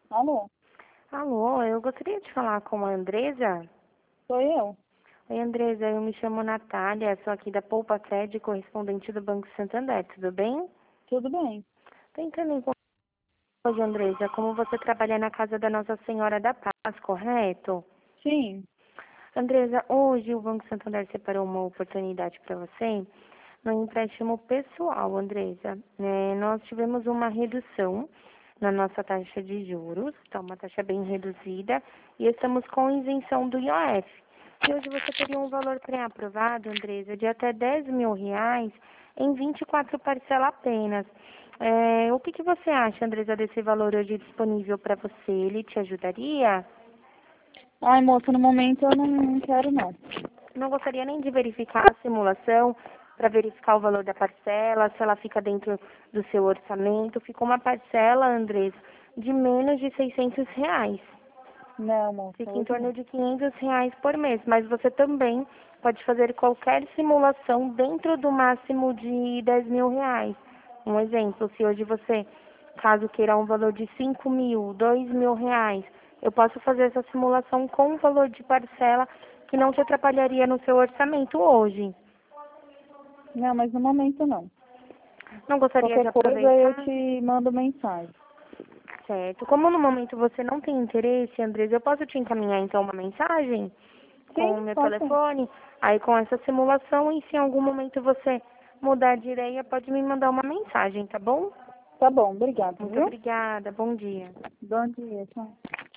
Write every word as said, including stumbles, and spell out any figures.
Alô, Alô, eu gostaria de falar com a Andresa. sou eu. Oi, Andresa, eu me chamo Natália, sou aqui da Poupa Sede, correspondente do Banco Santander, tudo bem? Tudo bem? Tô entrando em contato hoje, Andresa, como você trabalha na casa da Nossa Senhora da Paz, correto? Sim. Andresa, hoje o Banco Santander separou uma oportunidade para você no empréstimo pessoal, Andresa. É, nós tivemos uma redução na nossa taxa de juros, tá uma taxa bem reduzida, e estamos com isenção do I O F. E hoje você teria um valor pré-aprovado, Andresa, de até dez mil reais em vinte e quatro parcelas apenas. É, o que, que você acha, Andresa, desse valor hoje disponível para você? Ele te ajudaria? Ai, moça, no momento eu não, não quero, não. Não gostaria nem de verificar a simulação para verificar o valor da parcela, se ela fica dentro do seu orçamento. Ficou uma parcela, Andrés, de menos de seiscentos reais. Não, moça, Fica em hoje torno não. de quinhentos reais por mês, mas você também pode fazer qualquer simulação dentro do máximo de dez mil reais. Um exemplo, se hoje você, caso queira um valor de cinco mil, dois mil reais, eu posso fazer essa simulação com o valor de parcela que não te atrapalharia no seu orçamento hoje. Não, mas no momento não. Não gostaria Qualquer de coisa eu aproveitar? te mando mensagem. Certo. Como no momento você não tem interesse, Andres, eu posso te encaminhar então uma mensagem com o Sim, meu pode ser. telefone, aí com essa simulação, e se em algum momento você mudar de ideia, pode me mandar uma mensagem, tá bom? Tá bom, obrigada, Muito viu? obrigada, bom dia. Bom dia, tchau.